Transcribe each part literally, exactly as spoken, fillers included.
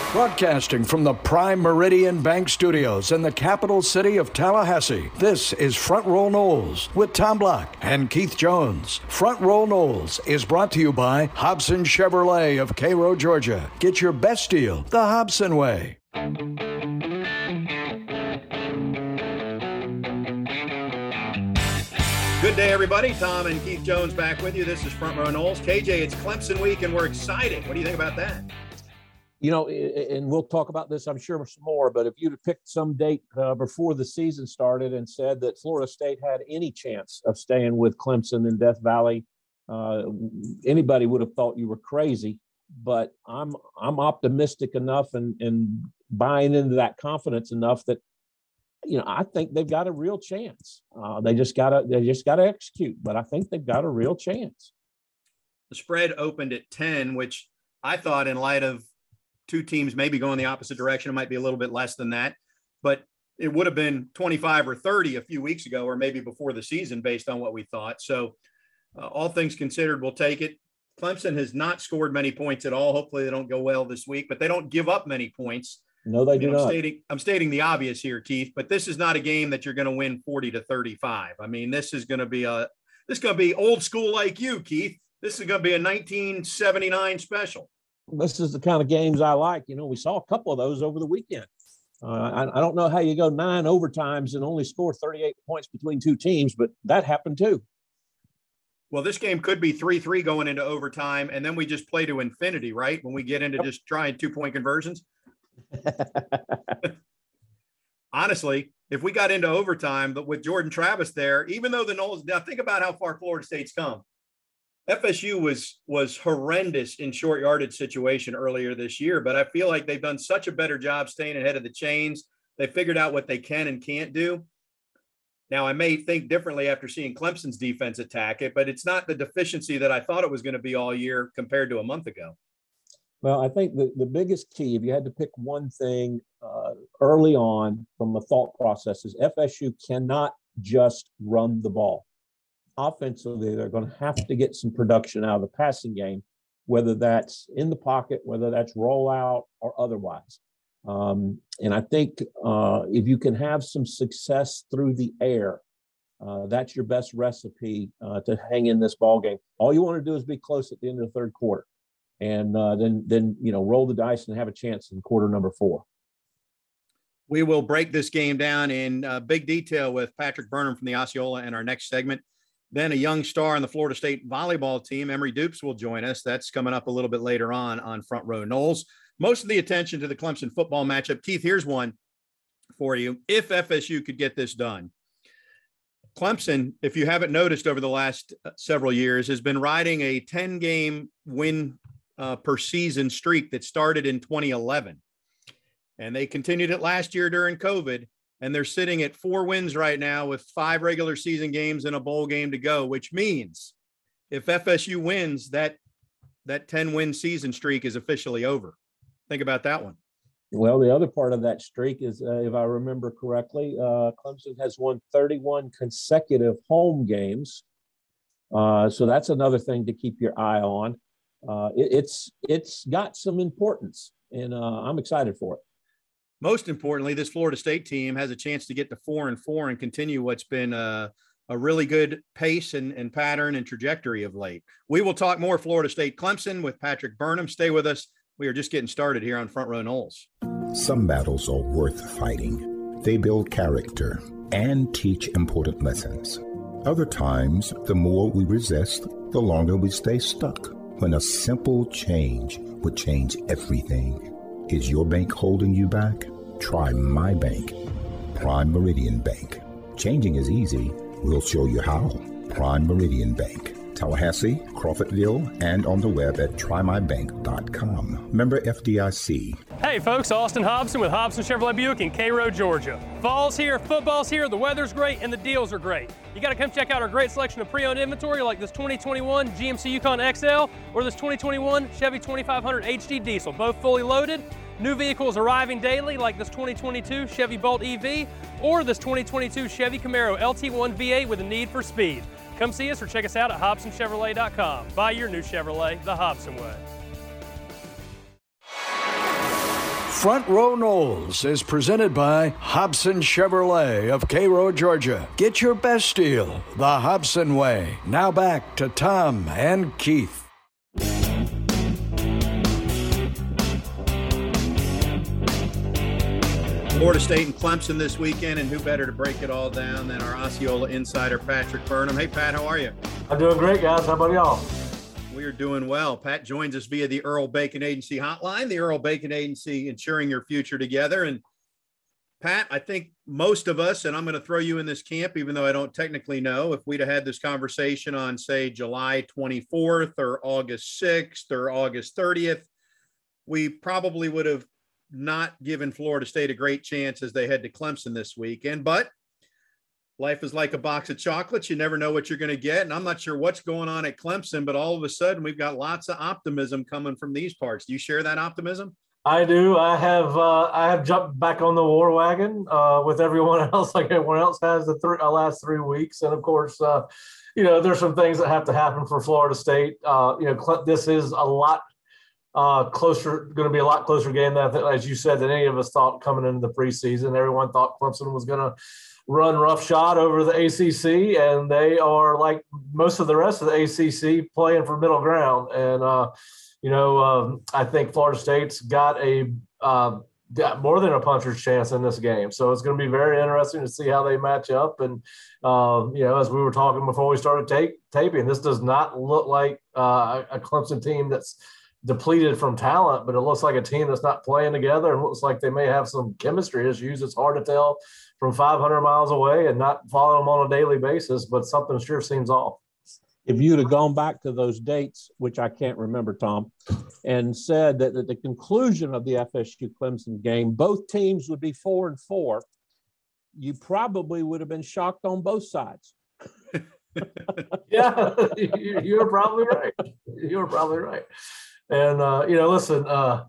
Broadcasting from the Prime Meridian Bank Studios in the capital city of Tallahassee, this is Front Row Knowles with Tom Block and Keith Jones. Front Row Knowles is brought to you by Hobson Chevrolet of Cairo, Georgia. Get your best deal the Hobson way. Good day, everybody. Tom and Keith Jones back with you. This is Front Row Knowles. K J, it's Clemson week, and we're excited. What do you think about that? You know, and we'll talk about this, I'm sure, some more, but if you'd have picked some date uh, before the season started and said that Florida State had any chance of staying with Clemson in Death Valley, uh, anybody would have thought you were crazy. But I'm I'm optimistic enough and, and buying into that confidence enough that, you know, I think they've got a real chance. Uh, they just gotta they just gotta execute, but I think they've got a real chance. The spread opened at ten, which I thought, in light of two teams maybe going the opposite direction, it might be a little bit less than that, but it would have been twenty-five or thirty a few weeks ago, or maybe before the season, based on what we thought. So uh, all things considered, we'll take it. Clemson has not scored many points at all. Hopefully they don't go well this week, but they don't give up many points. No, they I mean, do I'm not. Stating, I'm stating the obvious here, Keith, but this is not a game that you're going to win forty to thirty-five. I mean, this is going to be a, this is going to be old school like you, Keith. This is going to be a nineteen seventy-nine special. This is the kind of games I like. You know, we saw a couple of those over the weekend. Uh, I, I don't know how you go nine overtimes and only score thirty-eight points between two teams, but that happened too. Well, this game could be three three going into overtime, and then we just play to infinity, right? When we get into yep. just trying two-point conversions. Honestly, if we got into overtime, but with Jordan Travis there, even though the Knowles, now think about how far Florida State's come. F S U was was horrendous in short yardage situation earlier this year, but I feel like they've done such a better job staying ahead of the chains. They figured out what they can and can't do. Now, I may think differently after seeing Clemson's defense attack it, but it's not the deficiency that I thought it was going to be all year compared to a month ago. Well, I think the, the biggest key, if you had to pick one thing uh, early on from the thought process, is F S U cannot just run the ball. Offensively, they're going to have to get some production out of the passing game, whether that's in the pocket, whether that's rollout or otherwise. Um, and I think uh, if you can have some success through the air, uh, that's your best recipe uh, to hang in this ball game. All you want to do is be close at the end of the third quarter, and uh, then then you know roll the dice and have a chance in quarter number four. We will break this game down in uh, big detail with Patrick Burnham from the Osceola in our next segment. Then a young star on the Florida State volleyball team, Emory Dupes, will join us. That's coming up a little bit later on on Front Row Knowles. Most of the attention to the Clemson football matchup. Keith, here's one for you. If F S U could get this done, Clemson, if you haven't noticed over the last several years, has been riding a ten-game win uh, per season streak that started in twenty eleven. And they continued it last year during COVID. And they're sitting at four wins right now with five regular season games and a bowl game to go, which means if F S U wins, that that ten-win season streak is officially over. Think about that one. Well, the other part of that streak is, uh, if I remember correctly, uh, Clemson has won thirty-one consecutive home games. Uh, so that's another thing to keep your eye on. Uh, it, it's it's got some importance, and uh, I'm excited for it. Most importantly, this Florida State team has a chance to get to four and four and continue what's been a, a really good pace and, and pattern and trajectory of late. We will talk more Florida State Clemson with Patrick Burnham. Stay with us. We are just getting started here on Front Row Knowles. Some battles are worth fighting. They build character and teach important lessons. Other times, the more we resist, the longer we stay stuck. When a simple change would change everything. Is your bank holding you back? Try my bank, Prime Meridian Bank. Changing is easy. We'll show you how. Prime Meridian Bank. Tallahassee, Crawfordville, and on the web at try my bank dot com. Member F D I C. Hey folks, Austin Hobson with Hobson Chevrolet Buick in Cairo, Georgia. Fall's here, football's here, the weather's great, and the deals are great. You gotta come check out our great selection of pre-owned inventory like this twenty twenty-one G M C Yukon X L or this twenty twenty-one Chevy twenty-five hundred H D diesel, both fully loaded. New vehicles arriving daily like this twenty twenty-two Chevy Bolt E V or this twenty twenty-two Chevy Camaro L T one V eight with a need for speed. Come see us or check us out at Hobson Chevrolet dot com. Buy your new Chevrolet the Hobson way. Front Row Knowles is presented by Hobson Chevrolet of Cairo, Georgia. Get your best deal the Hobson way. Now back to Tom and Keith. Florida State and Clemson this weekend, and who better to break it all down than our Osceola insider, Patrick Burnham. Hey, Pat, how are you? I'm doing great, guys. How about y'all? We are doing well. Pat joins us via the Earl Bacon Agency hotline, the Earl Bacon Agency, ensuring your future together. And Pat, I think most of us, and I'm going to throw you in this camp, even though I don't technically know, if we'd have had this conversation on, say, July twenty-fourth or August sixth or August thirtieth, we probably would have not given Florida State a great chance as they head to Clemson this weekend. But life is like a box of chocolates. You never know what you're going to get. And I'm not sure what's going on at Clemson, but all of a sudden we've got lots of optimism coming from these parts. Do you share that optimism? I do. I have uh, I have jumped back on the war wagon uh, with everyone else, like everyone else has the th- uh, last three weeks. And of course, uh, you know, there's some things that have to happen for Florida State. Uh, you know, Cle- this is a lot uh, closer, going to be a lot closer game than, as you said, than any of us thought coming into the preseason. Everyone thought Clemson was going to run roughshod over the A C C, and they are, like most of the rest of the A C C, playing for middle ground. And, uh, you know, um, I think Florida State's got a uh, got more than a puncher's chance in this game. So it's going to be very interesting to see how they match up. And, um, you know, as we were talking before we started tape, taping, this does not look like uh, a Clemson team that's depleted from talent, but it looks like a team that's not playing together and looks like they may have some chemistry issues. It's hard to tell from five hundred miles away and not follow them on a daily basis, but something sure seems off. If you'd have gone back to those dates, which I can't remember, Tom, and said that at the conclusion of the F S U Clemson game, both teams would be four and four, you probably would have been shocked on both sides. Yeah, you're probably right. You're probably right. And, uh, you know, listen, uh,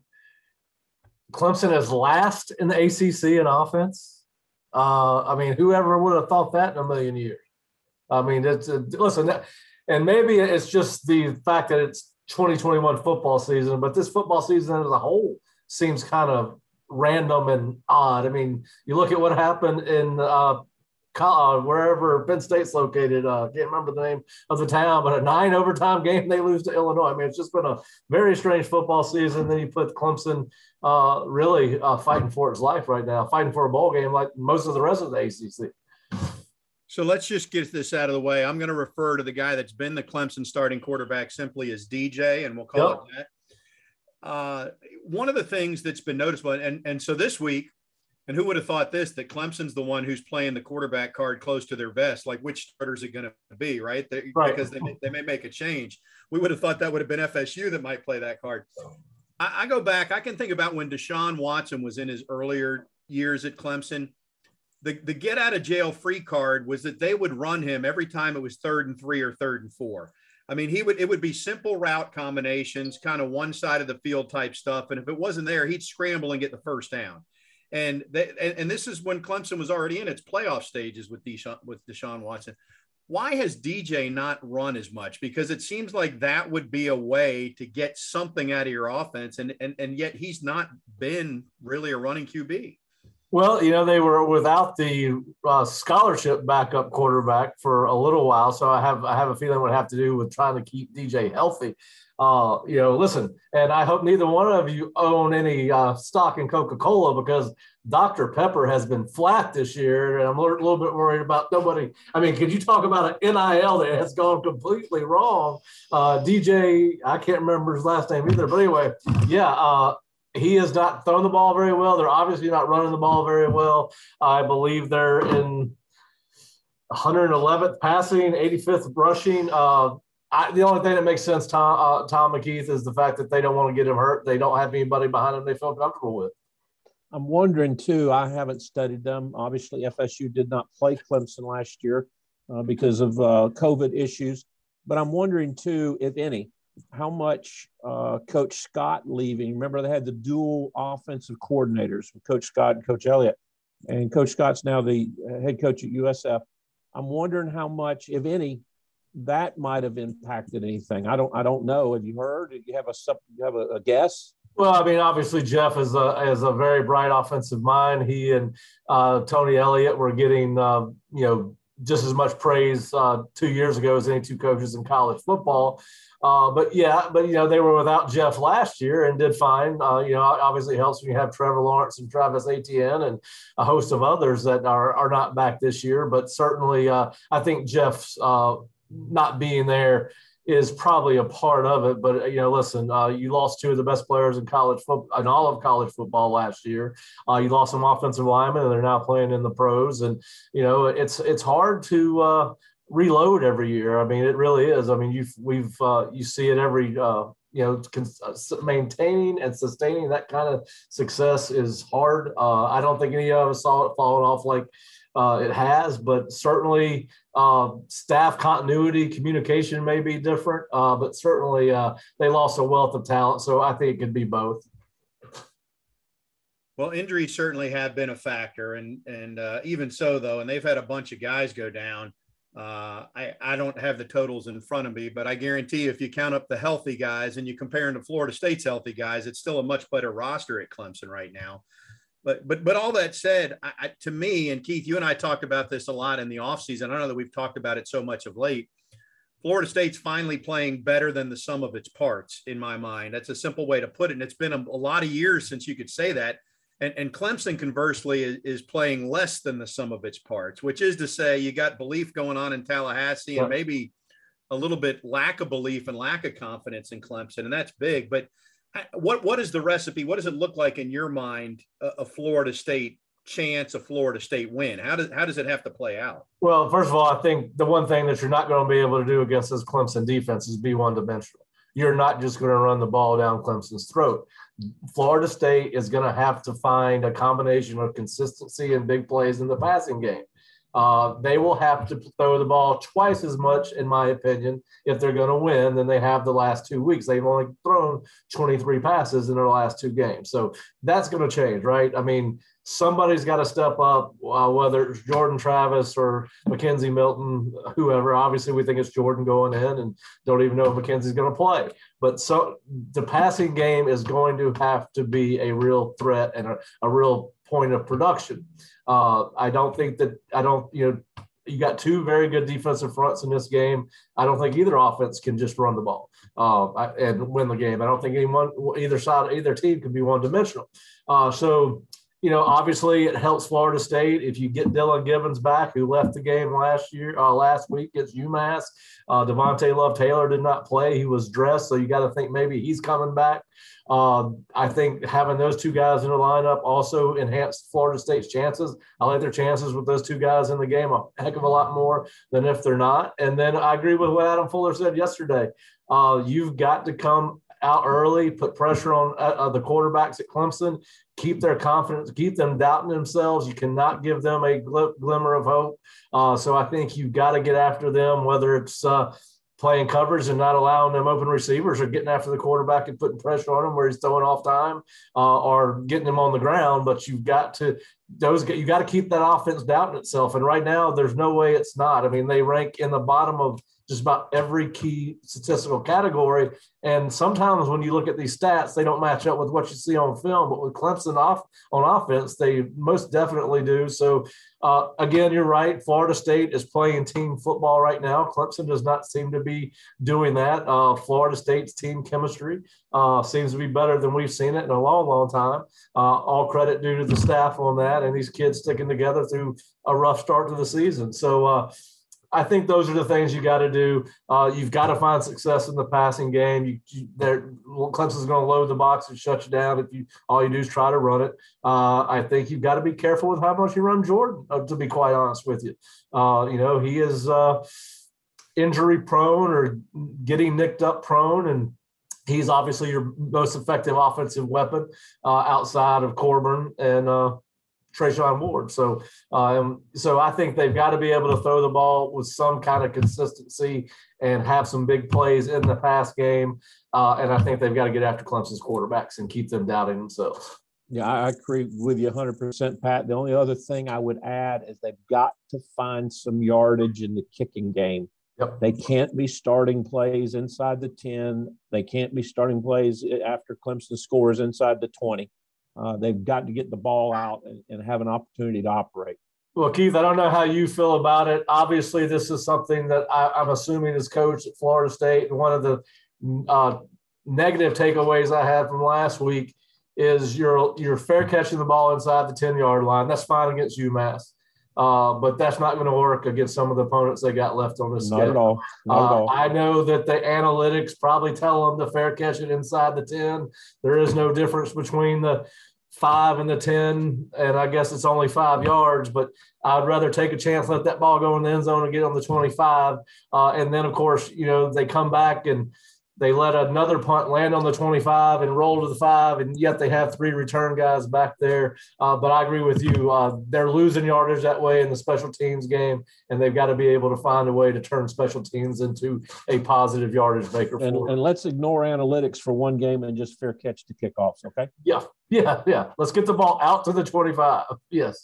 Clemson is last in the A C C in offense. Uh, I mean, whoever would have thought that in a million years? I mean, it's uh, listen, and maybe it's just the fact that it's twenty twenty-one football season, but this football season as a whole seems kind of random and odd. I mean, you look at what happened in uh, Uh, wherever Penn State's located, uh, can't remember the name of the town, but a nine overtime game, they lose to Illinois. I mean, it's just been a very strange football season. Then you put Clemson uh, really uh, fighting for its life right now, fighting for a bowl game like most of the rest of the A C C. So let's just get this out of the way. I'm going to refer to the guy that's been the Clemson starting quarterback simply as D J, and we'll call yep. it that. Uh, one of the things that's been noticeable, and, and so this week, and who would have thought this, that Clemson's the one who's playing the quarterback card close to their vest? Like, which starters are going to be, right? They, right. Because they may, they may make a change. We would have thought that would have been F S U that might play that card. I, I go back. I can think about when Deshaun Watson was in his earlier years at Clemson. The, the get out of jail free card was that they would run him every time it was third and three or third and four. I mean, he would, it would be simple route combinations, kind of one side of the field type stuff. And if it wasn't there, he'd scramble and get the first down. And, they, and and this is when Clemson was already in its playoff stages with Deshaun, with Deshaun Watson. Why has D J not run as much? Because it seems like that would be a way to get something out of your offense, and and and yet he's not been really a running Q B. Well, you know, they were without the uh, scholarship backup quarterback for a little while, so I have I have a feeling it would have to do with trying to keep D J healthy. Uh, you know, listen, and I hope neither one of you own any uh, stock in Coca-Cola, because Doctor Pepper has been flat this year, and I'm a little bit worried about nobody. I mean, could you talk about an N I L that has gone completely wrong? Uh, D J, I can't remember his last name either, but anyway, yeah, uh, he has not thrown the ball very well. They're obviously not running the ball very well. I believe they're in one hundred eleventh passing, eighty-fifth rushing. Uh, I, the only thing that makes sense, Tom, uh, Tom McKeith, is the fact that they don't want to get him hurt. They don't have anybody behind him they feel comfortable with. I'm wondering, too, I haven't studied them. Obviously, F S U did not play Clemson last year uh, because of uh, COVID issues. But I'm wondering, too, if any, how much uh, Coach Scott leaving. Remember, they had the dual offensive coordinators, Coach Scott and Coach Elliott. And Coach Scott's now the head coach at U S F. I'm wondering how much, if any, that might have impacted anything. I don't I don't know. Have you heard? Did you have a you have a, a guess? Well, I mean, obviously Jeff is a is a very bright offensive mind. He and uh, Tony Elliott were getting uh, you know just as much praise uh, two years ago as any two coaches in college football. Uh, but yeah, but you know they were without Jeff last year and did fine. Uh, you know, obviously it helps when you have Trevor Lawrence and Travis Etienne and a host of others that are are not back this year. But certainly, uh, I think Jeff's uh, not being there is probably a part of it. But, you know, listen, uh, you lost two of the best players in college football, in all of college football last year. Uh, you lost some offensive linemen, and they're now playing in the pros. And, you know, it's it's hard to uh, reload every year. I mean, it really is. I mean, you've we've uh, you see it every uh, you know, maintaining and sustaining that kind of success is hard. Uh, I don't think any of us saw it falling off like uh, it has, but certainly uh, staff continuity, communication may be different, uh, but certainly uh, they lost a wealth of talent. So I think it could be both. Well, injuries certainly have been a factor, and and uh, even so, though, and they've had a bunch of guys go down. Uh, I, I don't have the totals in front of me, but I guarantee you if you count up the healthy guys and you compare them to Florida State's healthy guys, it's still a much better roster at Clemson right now. But but but all that said, I, I, to me, and Keith, you and I talked about this a lot in the offseason. I don't know that we've talked about it so much of late. Florida State's finally playing better than the sum of its parts, in my mind. That's a simple way to put it. And it's been a, a lot of years since you could say that. And, and Clemson, conversely, is, is playing less than the sum of its parts, which is to say you got belief going on in Tallahassee and maybe a little bit lack of belief and lack of confidence in Clemson. And that's big. But what what is the recipe? What does it look like in your mind, a, a Florida State chance, a Florida State win? How does, how does it have to play out? Well, first of all, I think the one thing that you're not going to be able to do against this Clemson defense is be one-dimensional. You're not just going to run the ball down Clemson's throat. Florida State is going to have to find a combination of consistency and big plays in the passing game. Uh, they will have to throw the ball twice as much, in my opinion, if they're going to win than they have the last two weeks. They've only thrown twenty-three passes in their last two games. So that's going to change, right? I mean, somebody's got to step up, uh, whether it's Jordan Travis or Mackenzie Milton, whoever. Obviously, we think it's Jordan going in and don't even know if Mackenzie's going to play. But so the passing game is going to have to be a real threat and a, a real point of production. Uh, I don't think that – I don't – you know, you got two very good defensive fronts in this game. I don't think either offense can just run the ball uh, and win the game. I don't think anyone – either side – either team can be one-dimensional. Uh, so – You know, obviously it helps Florida State if you get Dylan Gibbons back, who left the game last year, uh, last week against UMass. Uh, Devontae Love-Taylor did not play. He was dressed, so you got to think maybe he's coming back. Uh, I think having those two guys in the lineup also enhanced Florida State's chances. I like their chances with those two guys in the game a heck of a lot more than if they're not. And then I agree with what Adam Fuller said yesterday. Uh, you've got to come out early, put pressure on uh, the quarterbacks at Clemson, keep their confidence, keep them doubting themselves. You cannot give them a gl- glimmer of hope. Uh, so I think you've got to get after them, whether it's uh, playing coverage and not allowing them open receivers or getting after the quarterback and putting pressure on him where he's throwing off time uh, or getting him on the ground. But you've got to those you got to keep that offense doubting itself. And right now, there's no way it's not. I mean, they rank in the bottom of just about every key statistical category. And sometimes when you look at these stats, they don't match up with what you see on film. But with Clemson off on offense, they most definitely do. So, uh, again, you're right. Florida State is playing team football right now. Clemson does not seem to be doing that. Uh, Florida State's team chemistry uh, seems to be better than we've seen it in a long, long time. Uh, all credit due to the staff on that and these kids sticking together through a rough start to the season. So, uh, I think those are the things you got to do. Uh, you've got to find success in the passing game. You, you, Clemson's going to load the box and shut you down if you all you do is try to run it. Uh, I think you've got to be careful with how much you run Jordan, uh, to be quite honest with you. Uh, you know, he is uh, injury prone or getting nicked up prone, and he's obviously your most effective offensive weapon uh, outside of Coburn and uh, Trayshawn Ward. So, um, so I think they've got to be able to throw the ball with some kind of consistency and have some big plays in the pass game. Uh, and I think they've got to get after Clemson's quarterbacks and keep them doubting themselves. Yeah, I agree with you one hundred percent, Pat. The only other thing I would add is they've got to find some yardage in the kicking game. Yep. They can't be starting plays inside the ten. They can't be starting plays after Clemson scores inside the twenty. Uh, they've got to get the ball out and, and have an opportunity to operate. Well, Keith, I don't know how you feel about it. Obviously, this is something that I, I'm assuming is coached at Florida State. And one of the uh, negative takeaways I had from last week is you're, you're fair catching the ball inside the ten-yard line. That's fine against UMass. Uh, but that's not going to work against some of the opponents they got left on this Not schedule. at all. Not uh, at all. I know that the analytics probably tell them to fair catch it inside the ten. There is no difference between the five and the ten, and I guess it's only five yards, but I'd rather take a chance, let that ball go in the end zone and get on the twenty-five. Uh, and then, of course, you know, they come back and they let another punt land on the twenty-five and roll to the five, and yet they have three return guys back there. Uh, but I agree with you. Uh, they're losing yardage that way in the special teams game, and they've got to be able to find a way to turn special teams into a positive yardage maker. And, for and let's ignore analytics for one game and just fair catch the kickoffs, okay? Yeah, yeah, yeah. Let's get the ball out to the twenty-five. Yes.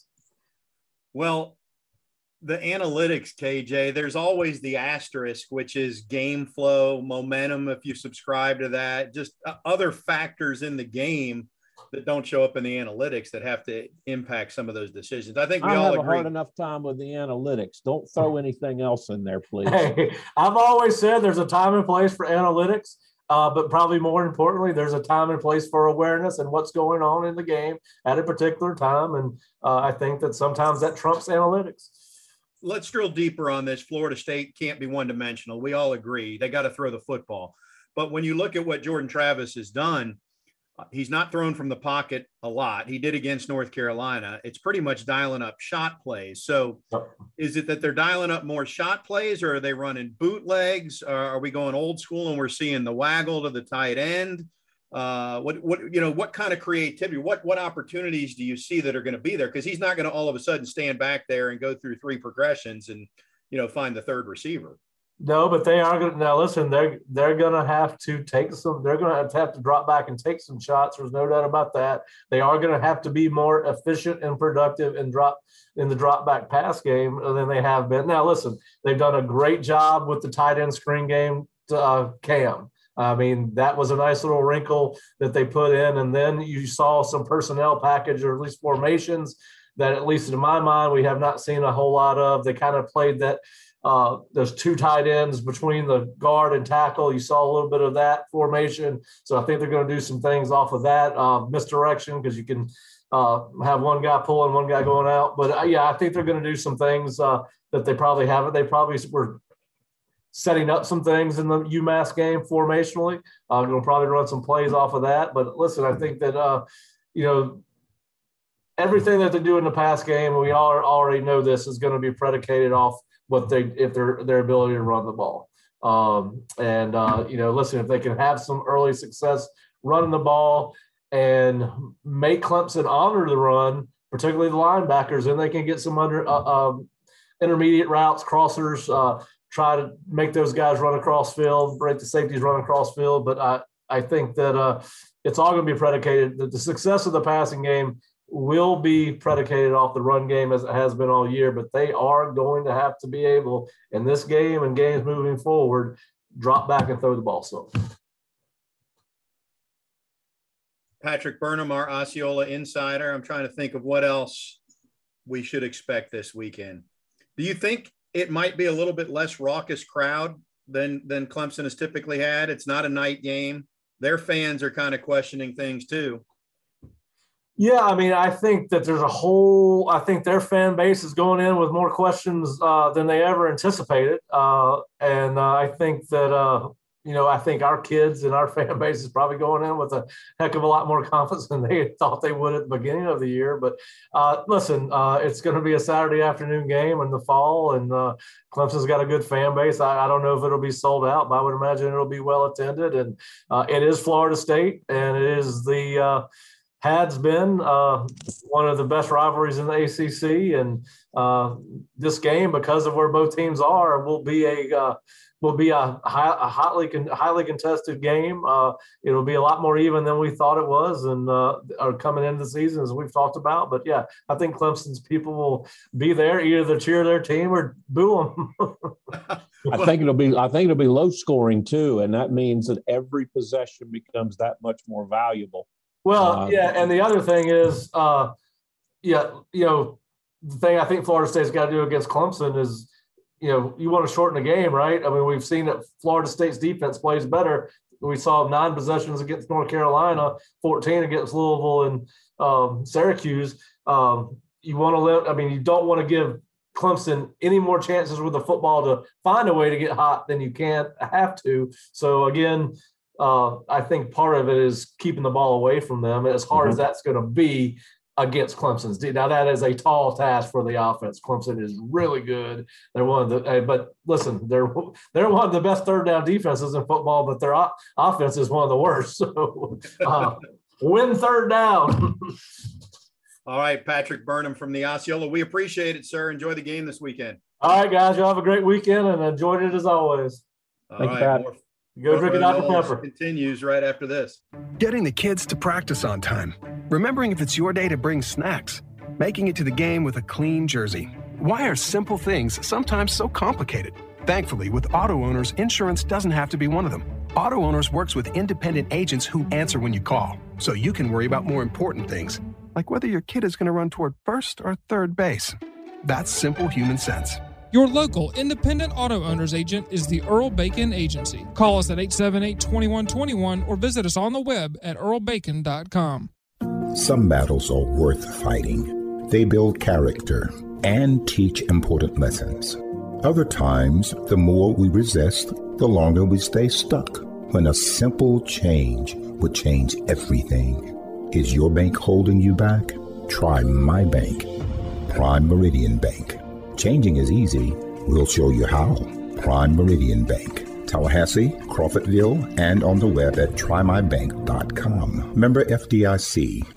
Well, the analytics, K J, there's always the asterisk, which is game flow, momentum, if you subscribe to that, just other factors in the game that don't show up in the analytics that have to impact some of those decisions. I think we I all have agree. a hard enough time with the analytics. Don't throw anything else in there, please. Hey, I've always said there's a time and place for analytics, uh, but probably more importantly, there's a time and place for awareness and what's going on in the game at a particular time. And uh, I think that sometimes that trumps analytics. Let's drill deeper on this. Florida State can't be one-dimensional. We all agree. They got to throw the football. But when you look at what Jordan Travis has done, he's not thrown from the pocket a lot. He did against North Carolina. It's pretty much dialing up shot plays. So is it that they're dialing up more shot plays, or are they running bootlegs? Or are we going old school and we're seeing the waggle to the tight end? Uh, what, what, you know, what kind of creativity, what, what opportunities do you see that are going to be there? Because he's not going to all of a sudden stand back there and go through three progressions and, you know, find the third receiver. No, but they are going to, now listen, they're, they're going to have to take some, they're going to have to have to drop back and take some shots. There's no doubt about that. They are going to have to be more efficient and productive and drop in the drop back pass game than they have been. Now, listen, they've done a great job with the tight end screen game to uh, Cam. I mean, that was a nice little wrinkle that they put in. And then you saw some personnel package, or at least formations, that at least in my mind, we have not seen a whole lot of. They kind of played that uh, those two tight ends between the guard and tackle. You saw a little bit of that formation. So I think they're going to do some things off of that uh, misdirection, because you can uh, have one guy pulling, one guy going out. But uh, yeah, I think they're going to do some things uh, that they probably haven't. They probably were setting up some things in the UMass game formationally. I'm uh, going to probably run some plays off of that. But listen, I think that, uh, you know, everything that they do in the pass game, and we all already know this, is going to be predicated off what they, if their, their ability to run the ball. Um, and, uh, you know, listen, if they can have some early success running the ball and make Clemson honor the run, particularly the linebackers, then they can get some under uh, um, intermediate routes, crossers, uh, try to make those guys run across field, break the safeties run across field. But I, I think that uh, it's all going to be predicated that the success of the passing game will be predicated off the run game, as it has been all year. But they are going to have to be able, in this game and games moving forward, drop back and throw the ball. So Patrick Burnham, our Osceola insider. I'm trying to think of what else we should expect this weekend. Do you think it might be a little bit less raucous crowd than, than Clemson has typically had? It's not a night game. Their fans are kind of questioning things too. Yeah, I mean, I think that there's a whole – I think their fan base is going in with more questions uh, than they ever anticipated. Uh, and uh, I think that, uh, you know, I think our kids and our fan base is probably going in with a heck of a lot more confidence than they thought they would at the beginning of the year. But uh, listen, uh, it's going to be a Saturday afternoon game in the fall, and uh, Clemson's got a good fan base. I, I don't know if it'll be sold out, but I would imagine it'll be well attended. And uh, it is Florida State, and it is the uh, – has been uh, one of the best rivalries in the A C C, and uh, this game, because of where both teams are, will be a uh, will be a, high, a hotly highly contested game. Uh, it'll be a lot more even than we thought it was, and uh, are coming into the season, as we've talked about. But yeah, I think Clemson's people will be there, either to cheer their team or boo them. I think it'll be. I think it'll be low scoring too, and that means that every possession becomes that much more valuable. Well, uh, yeah, and the other thing is, uh, yeah, you know, the thing I think Florida State's got to do against Clemson is, you know, you want to shorten the game, right? I mean, we've seen that Florida State's defense plays better. We saw nine possessions against North Carolina, fourteen against Louisville and um, Syracuse. Um, you want to let, I mean, you don't want to give Clemson any more chances with the football to find a way to get hot than you can have to. So again, uh, I think part of it is keeping the ball away from them, as hard mm-hmm. as that's going to be against Clemson's. Now that is a tall task for the offense. Clemson is really good. They're one of the, but listen, they're they're one of the best third down defenses in football, but their o- offense is one of the worst. So uh, win third down. All right, Patrick Burnham from the Osceola. We appreciate it, sir. Enjoy the game this weekend. All right, guys. Y'all have a great weekend and enjoyed it as always. All Thank right, you, Pat. more, Go drink a Doctor Pepper. Continues right after this. Getting the kids to practice on time. Remembering if it's your day to bring snacks. Making it to the game with a clean jersey. Why are simple things sometimes so complicated? Thankfully, with Auto Owners, insurance doesn't have to be one of them. Auto Owners works with independent agents who answer when you call, so you can worry about more important things, like whether your kid is going to run toward first or third base. That's simple human sense. Your local independent auto owners agent is the Earl Bacon Agency. Call us at eight seven eight, two one two one or visit us on the web at earl bacon dot com. Some battles are worth fighting. They build character and teach important lessons. Other times, the more we resist, the longer we stay stuck. When a simple change would change everything. Is your bank holding you back? Try my bank, Prime Meridian Bank. Changing is easy. We'll show you how. Prime Meridian Bank. Tallahassee, Crawfordville, and on the web at try my bank dot com. Member F D I C.